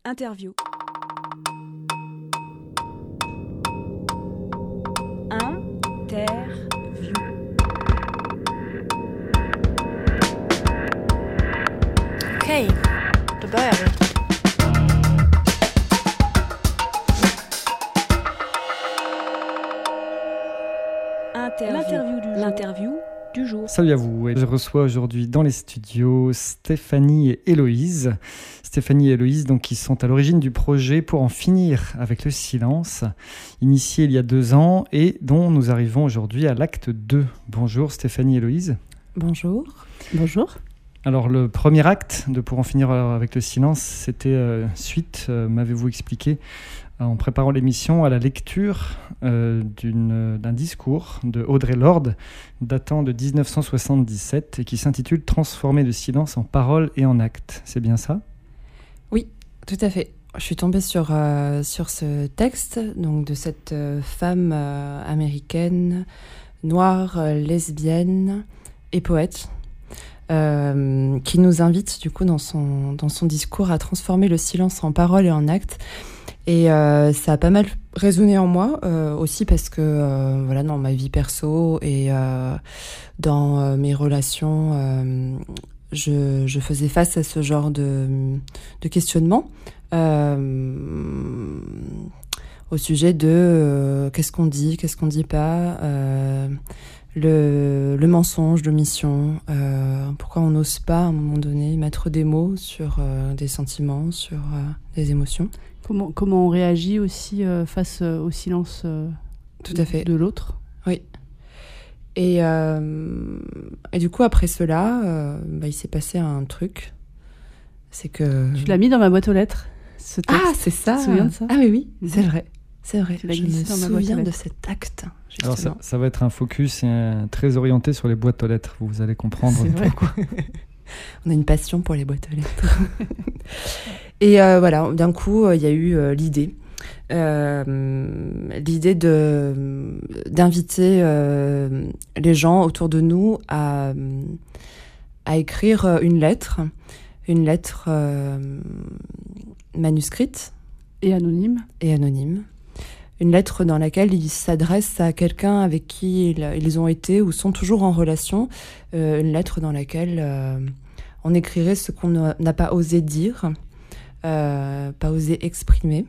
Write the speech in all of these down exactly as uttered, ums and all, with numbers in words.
Interview. Interview. Okej, då börjar vi. Interview. L'interview du jour. L'interview du jour. Salut à vous, je reçois aujourd'hui dans les studios Stéphanie et Héloïse. Stéphanie et Héloïse donc, qui sont à l'origine du projet Pour en finir avec le silence, initié il y a deux ans et dont nous arrivons aujourd'hui à l'acte deux. Bonjour Stéphanie et Héloïse. Bonjour. Bonjour. Alors le premier acte de Pour en finir avec le silence, c'était euh, suite, euh, m'avez-vous expliqué, en préparant l'émission, à la lecture euh, d'une, d'un discours de Audre Lorde datant de dix-neuf cent soixante-dix-sept et qui s'intitule « Transformer le silence en parole et en acte ». C'est bien ça ? Oui, tout à fait. Je suis tombée sur, euh, sur ce texte donc de cette euh, femme euh, américaine, noire, euh, lesbienne et poète, euh, qui nous invite du coup dans son, dans son discours à transformer le silence en parole et en acte. Et euh, ça a pas mal résonné en moi, euh, aussi parce que euh, voilà, dans ma vie perso et euh, dans euh, mes relations, euh, je, je faisais face à ce genre de, de questionnement euh, au sujet de euh, qu'est-ce qu'on dit, qu'est-ce qu'on dit pas, euh, le, le mensonge, l'omission, euh, pourquoi on n'ose pas à un moment donné mettre des mots sur euh, des sentiments, sur euh, des émotions. Comment, comment on réagit aussi euh, face euh, au silence euh, Tout à fait. de l'autre. Oui. Et, euh, et du coup, après cela, euh, bah, il s'est passé un truc. C'est que... Tu l'as mis dans ma boîte aux lettres, ce texte. Ah, c'est ça. Tu te souviens de ça ? Ah oui, oui, c'est vrai. C'est vrai. Tu l'as Je me glissé dans ma boîte aux souviens de lettres. cet acte, justement. Alors ça, ça va être un focus euh, très orienté sur les boîtes aux lettres, vous allez comprendre C'est vrai. pourquoi. On a une passion pour les boîtes aux lettres. Et euh, voilà, d'un coup, il y a eu euh, l'idée. Euh, l'idée de, d'inviter euh, les gens autour de nous à, à écrire une lettre, une lettre euh, manuscrite. Et anonyme. Et anonyme. Une lettre dans laquelle ils s'adressent à quelqu'un avec qui ils, ils ont été ou sont toujours en relation. Euh, une lettre dans laquelle euh, on écrirait ce qu'on n'a pas osé dire, euh, pas osé exprimer.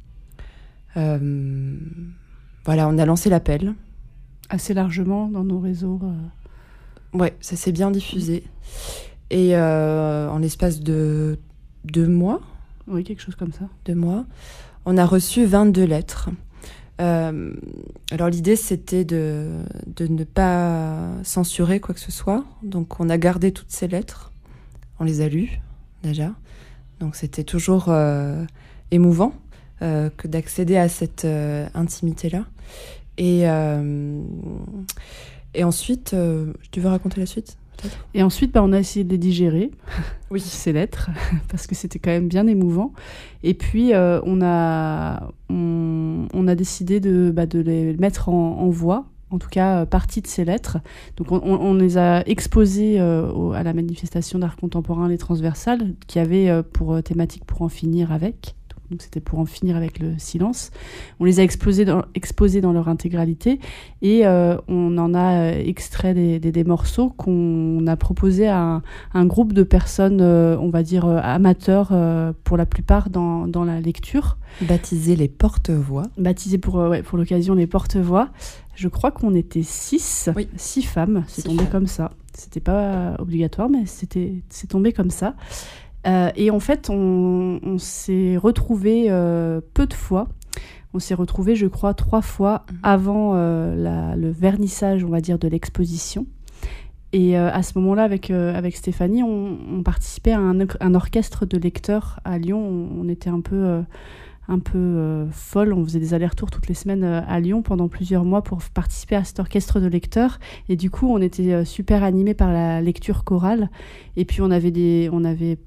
Euh, voilà, on a lancé l'appel. Assez largement dans nos réseaux. Euh... Ouais, ça s'est bien diffusé. Et euh, en l'espace de deux mois, Oui, quelque chose comme ça. deux mois, on a reçu vingt-deux lettres. Euh, alors l'idée c'était de, de ne pas censurer quoi que ce soit, donc on a gardé toutes ces lettres, on les a lues déjà, donc c'était toujours euh, émouvant euh, que d'accéder à cette euh, intimité-là. Et, euh, et ensuite, euh, tu veux raconter la suite peut-être ? Et ensuite, bah, on a essayé de les digérer, Oui. ces lettres, parce que c'était quand même bien émouvant. Et puis, euh, on, a, on, on a décidé de, bah, de les mettre en, en voix, en tout cas euh, partie de ces lettres. Donc, on, on les a exposées euh, au, à la manifestation d'art contemporain Les Transversales, qui avait euh, pour thématique Pour en finir avec. Donc c'était pour en finir avec le silence. On les a exposés dans, exposés dans leur intégralité et euh, on en a extrait des, des, des morceaux qu'on a proposés à un, un groupe de personnes, euh, on va dire euh, amateurs euh, pour la plupart dans, dans la lecture. Baptisé les porte-voix. Baptisés pour, euh, ouais, pour l'occasion les porte-voix. Je crois qu'on était six, oui. six femmes. C'est six tombé femmes. comme ça. C'était pas obligatoire, mais c'était, c'est tombé comme ça. Euh, et en fait, on, on s'est retrouvés euh, peu de fois. On s'est retrouvés, je crois, trois fois mmh. avant euh, la, le vernissage, on va dire, de l'exposition. Et euh, à ce moment-là, avec, euh, avec Stéphanie, on, on participait à un, un orchestre de lecteurs à Lyon. On, on était un peu, euh, un peu euh, folles. On faisait des allers-retours toutes les semaines euh, à Lyon pendant plusieurs mois pour participer à cet orchestre de lecteurs. Et du coup, on était euh, super animés par la lecture chorale. Et puis, on avait des... On avait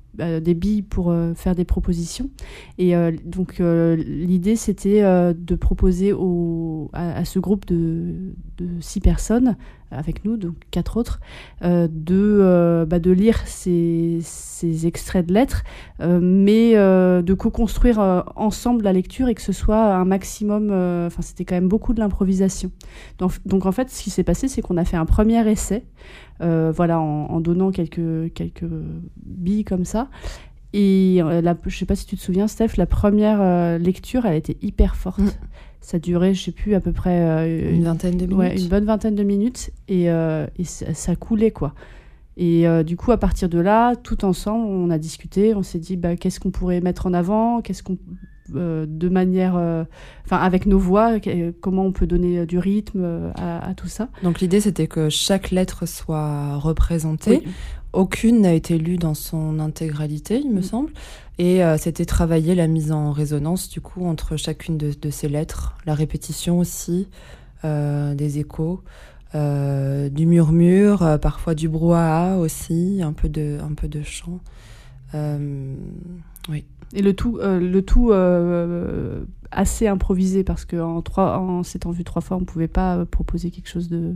euh, des billes pour euh, faire des propositions. Et euh, donc euh, l'idée c'était euh, de proposer au, à, à ce groupe de, de six personnes avec nous, donc quatre autres, euh, de, euh, bah, de lire ces, ces extraits de lettres, euh, mais euh, de co-construire euh, ensemble la lecture et que ce soit un maximum... Enfin, euh, c'était quand même beaucoup de l'improvisation. Donc, donc en fait, ce qui s'est passé, c'est qu'on a fait un premier essai, euh, voilà, en, en donnant quelques, quelques billes comme ça. Et euh, la, je ne sais pas si tu te souviens, Steph, la première euh, lecture, elle était hyper forte. Mmh. Ça durait, je sais plus, à peu près... Euh, une vingtaine de minutes. Ouais, une bonne vingtaine de minutes. Et, euh, et ça, ça coulait, quoi. Et euh, du coup, à partir de là, tout ensemble, on a discuté. On s'est dit, bah, qu'est-ce qu'on pourrait mettre en avant ? Qu'est-ce qu'on... Euh, de manière... Enfin, euh, avec nos voix, comment on peut donner du rythme euh, à, à tout ça. Donc, l'idée, c'était que chaque lettre soit représentée. Oui. Aucune n'a été lue dans son intégralité, il me mmh. semble. Et euh, c'était travailler la mise en résonance, du coup, entre chacune de, de ces lettres. La répétition aussi, euh, des échos, euh, du murmure, euh, parfois du brouhaha aussi, un peu de, un peu de chant. Euh, oui. Et le tout, euh, le tout euh, assez improvisé, parce qu'en en s'étant vu trois fois, on ne pouvait pas proposer quelque chose de,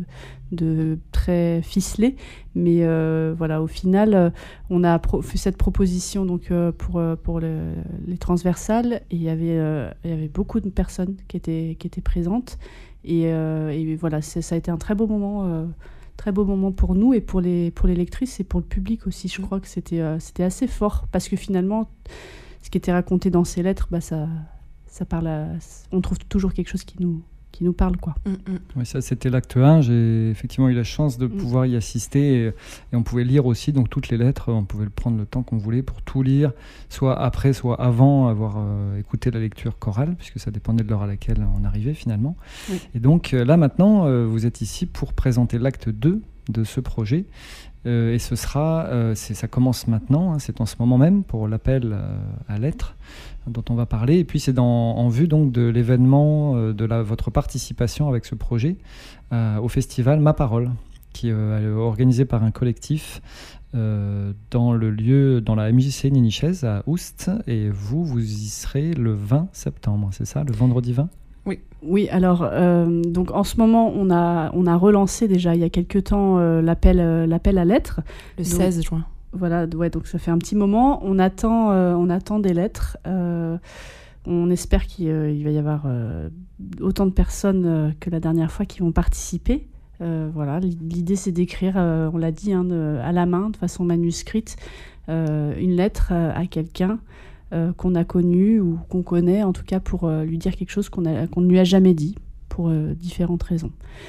de très ficelé. Mais euh, voilà, au final, on a pro fait cette proposition donc, euh, pour, pour le, les transversales. Et il y avait, euh, il y avait beaucoup de personnes qui étaient, qui étaient présentes. Et, euh, et voilà, ça a été un très beau moment. Euh, Très beau moment pour nous et pour les, pour les lectrices et pour le public aussi. Je crois que c'était euh, c'était assez fort parce que finalement, ce qui était raconté dans ces lettres, bah, ça, ça parle à, on trouve toujours quelque chose qui nous, qui nous parle, quoi. Mm-hmm. Oui, ça c'était l'acte un. J'ai effectivement eu la chance de mm. pouvoir y assister et, et on pouvait lire aussi donc toutes les lettres. On pouvait prendre le temps qu'on voulait pour tout lire, soit après, soit avant avoir euh, écouté la lecture chorale, puisque ça dépendait de l'heure à laquelle on arrivait finalement. Oui. Et donc euh, là maintenant, euh, vous êtes ici pour présenter l'acte deux de ce projet. Euh, et ce sera, euh, ça commence maintenant, hein, c'est en ce moment même pour l'appel euh, à lettres dont on va parler. Et puis c'est dans, en vue donc de l'événement, euh, de la, votre participation avec ce projet euh, au festival Ma Parole, qui euh, est organisé par un collectif euh, dans le lieu, dans la M J C Ninichez à Oust. Et vous, vous y serez le vingt septembre, c'est ça, le vendredi vingt ? Oui. Oui, alors euh, donc en ce moment on a on a relancé déjà il y a quelques temps euh, l'appel euh, l'appel à lettres le donc, seize juin. Voilà, ouais, donc ça fait un petit moment. On attend euh, on attend des lettres. Euh, on espère qu'il euh, il va y avoir euh, autant de personnes euh, que la dernière fois qui vont participer. Euh, voilà, l'idée c'est d'écrire, euh, on l'a dit, hein, de, à la main, de façon manuscrite, euh, une lettre euh, à quelqu'un. Euh, qu'on a connu ou qu'on connaît, en tout cas pour euh, lui dire quelque chose qu'on a, qu'on ne lui a jamais dit, pour euh, différentes raisons.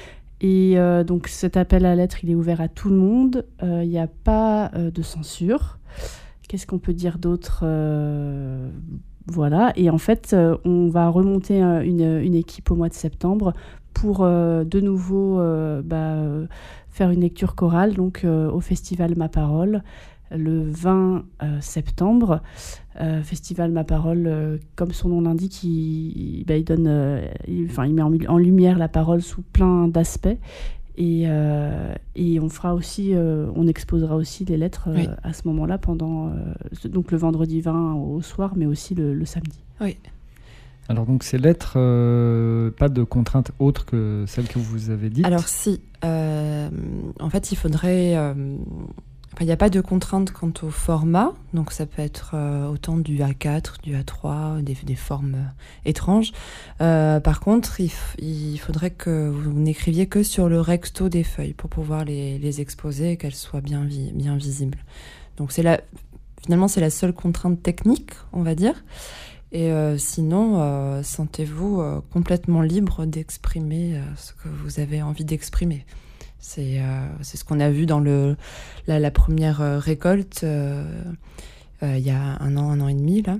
Et euh, donc cet appel à lettres, il est ouvert à tout le monde. Il euh, n'y a pas euh, de censure. Qu'est-ce qu'on peut dire d'autre ? euh, Voilà. Et en fait, euh, on va remonter euh, une, une équipe au mois de septembre pour euh, de nouveau euh, bah, euh, faire une lecture chorale donc, euh, au festival Ma Parole, le vingt euh, septembre. Euh, Festival Ma Parole, euh, comme son nom l'indique, il, il, bah, il, donne, euh, il, il met en, en lumière la parole sous plein d'aspects. Et, euh, et on fera aussi, euh, on exposera aussi les lettres euh, oui. à ce moment-là, pendant euh, donc le vendredi vingt au soir, mais aussi le, le samedi. Oui. Alors donc ces lettres, euh, pas de contraintes autres que celles que vous avez dites ? Alors si, euh, en fait il faudrait... Euh, il n'y a pas de contrainte quant au format, donc ça peut être euh, autant du A quatre, du A trois, des, des formes euh, étranges. Euh, par contre, il, f- il faudrait que vous n'écriviez que sur le recto des feuilles pour pouvoir les, les exposer et qu'elles soient bien, vi- bien visibles. Donc c'est la, finalement, c'est la seule contrainte technique, on va dire. Et euh, sinon, euh, sentez-vous euh, complètement libre d'exprimer euh, ce que vous avez envie d'exprimer. C'est, euh, c'est ce qu'on a vu dans le, la, la première euh, récolte euh, euh, il y a un an, un an et demi. Là.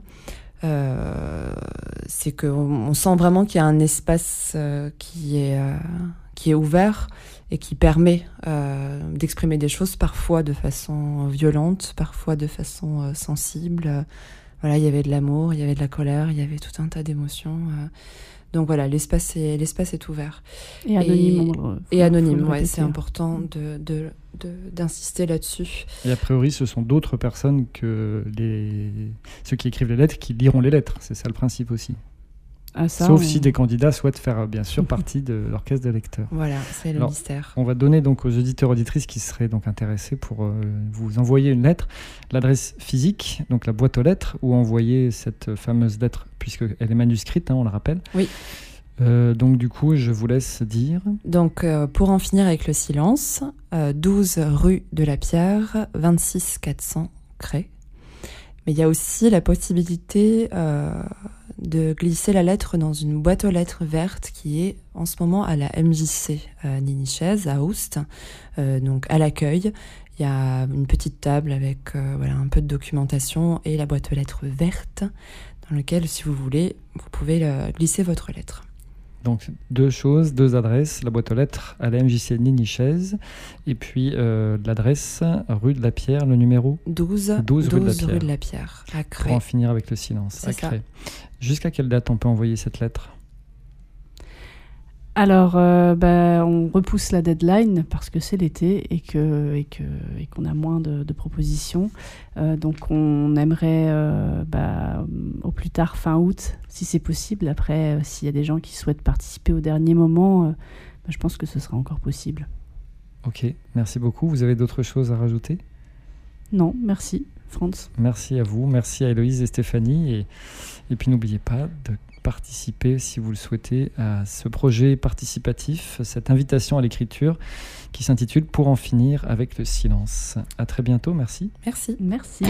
Euh, c'est qu'on on sent vraiment qu'il y a un espace euh, qui, est, euh, qui est ouvert et qui permet euh, d'exprimer des choses parfois de façon violente, parfois de façon euh, sensible. Voilà, il y avait de l'amour, il y avait de la colère, il y avait tout un tas d'émotions. Euh, Donc voilà, l'espace est, l'espace est ouvert. Et anonyme. Et, on, et anonyme, ouais, c'est important de, de, de, d'insister là-dessus. Et a priori, ce sont d'autres personnes que les... ceux qui écrivent les lettres qui liront les lettres. C'est ça le principe aussi. Ah, ça, Sauf on... si des candidats souhaitent faire bien sûr partie de l'orchestre de lecteurs. Voilà, c'est le Alors, mystère. On va donner donc aux auditeurs auditrices qui seraient donc intéressés pour euh, vous envoyer une lettre, l'adresse physique, donc la boîte aux lettres, où envoyer cette fameuse lettre, puisqu'elle est manuscrite, hein, on le rappelle. Oui. Euh, donc du coup, je vous laisse dire. Donc euh, pour en finir avec le silence, euh, douze rue de la Pierre, vingt-six quatre cents Cré. Mais il y a aussi la possibilité euh, de glisser la lettre dans une boîte aux lettres verte qui est en ce moment à la M J C euh, Ninichez, à Oust, euh, donc à l'accueil. Il y a une petite table avec euh, voilà, un peu de documentation et la boîte aux lettres verte dans laquelle, si vous voulez, vous pouvez euh, glisser votre lettre. Donc deux choses, deux adresses, la boîte aux lettres à la M J C Ninichez et puis euh, l'adresse rue de la Pierre, le numéro douze, douze, douze rue, de la Pierre, rue de la Pierre, à Cré. Pour en finir avec le silence, C'est à Cré. Jusqu'à quelle date on peut envoyer cette lettre ? Alors, euh, bah, on repousse la deadline parce que c'est l'été et, que, et, que, et qu'on a moins de, de propositions. Euh, donc, on aimerait euh, bah, au plus tard fin août, si c'est possible. Après, euh, s'il y a des gens qui souhaitent participer au dernier moment, euh, bah, je pense que ce sera encore possible. Ok, merci beaucoup. Vous avez d'autres choses à rajouter ? Non, merci, Franz. Merci à vous, merci à Héloïse et Stéphanie. Et, et puis, n'oubliez pas de participer, si vous le souhaitez, à ce projet participatif, cette invitation à l'écriture qui s'intitule « Pour en finir avec le silence ». À très bientôt, merci. Merci. Merci.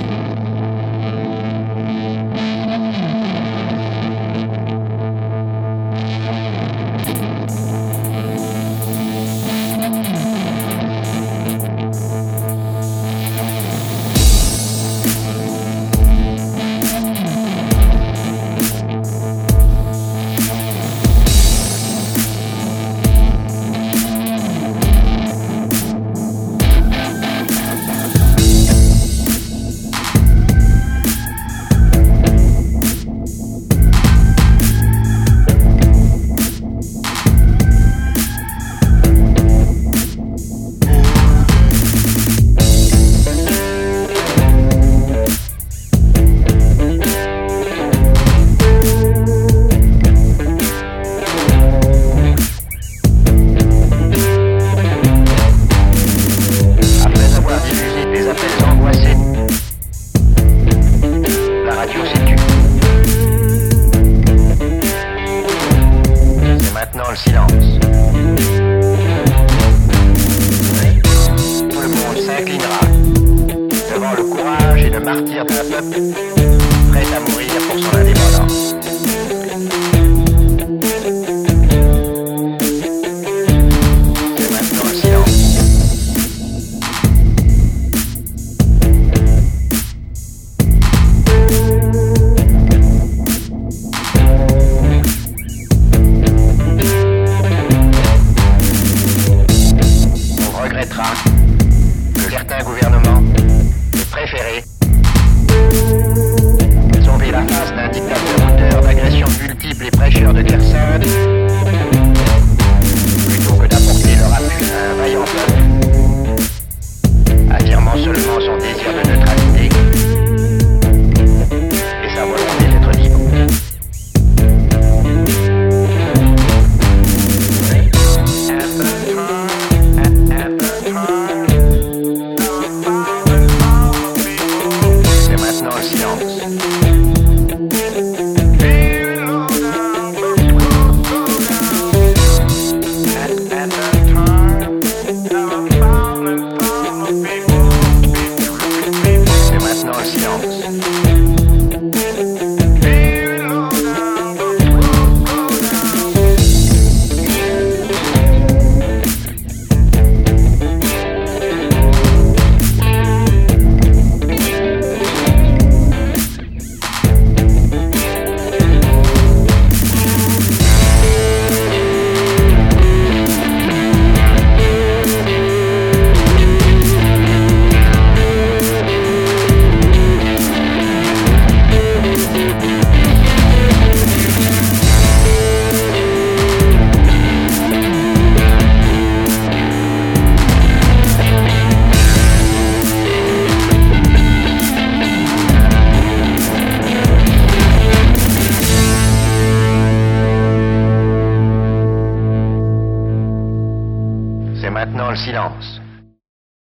silence.